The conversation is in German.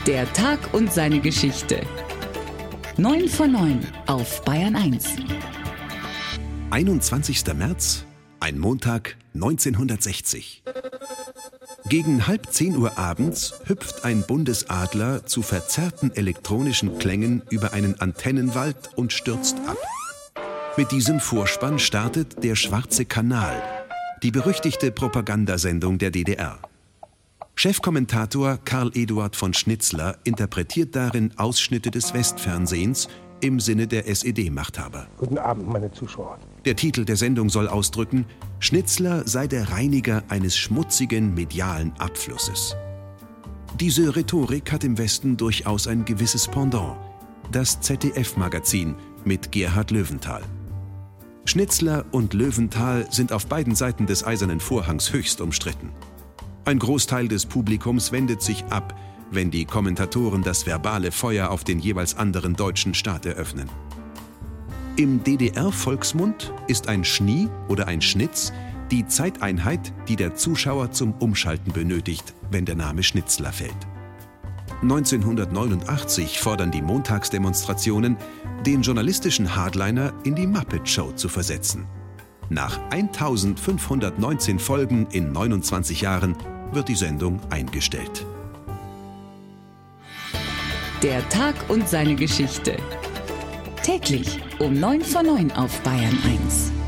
Der Tag und seine Geschichte. 9 von 9 auf Bayern 1. 21. März, ein Montag 1960. Gegen 9:30 abends hüpft ein Bundesadler zu verzerrten elektronischen Klängen über einen Antennenwald und stürzt ab. Mit diesem Vorspann startet der Schwarze Kanal, die berüchtigte Propagandasendung der DDR. Chefkommentator Karl Eduard von Schnitzler interpretiert darin Ausschnitte des Westfernsehens im Sinne der SED-Machthaber. Guten Abend, meine Zuschauer. Der Titel der Sendung soll ausdrücken, Schnitzler sei der Reiniger eines schmutzigen medialen Abflusses. Diese Rhetorik hat im Westen durchaus ein gewisses Pendant, das ZDF-Magazin mit Gerhard Löwenthal. Schnitzler und Löwenthal sind auf beiden Seiten des Eisernen Vorhangs höchst umstritten. Ein Großteil des Publikums wendet sich ab, wenn die Kommentatoren das verbale Feuer auf den jeweils anderen deutschen Staat eröffnen. Im DDR-Volksmund ist ein Schnie oder ein Schnitz die Zeiteinheit, die der Zuschauer zum Umschalten benötigt, wenn der Name Schnitzler fällt. 1989 fordern die Montagsdemonstrationen, den journalistischen Hardliner in die Muppet Show zu versetzen. Nach 1519 Folgen in 29 Jahren wird die Sendung eingestellt. Der Tag und seine Geschichte. Täglich um 9 von 9 auf Bayern 1.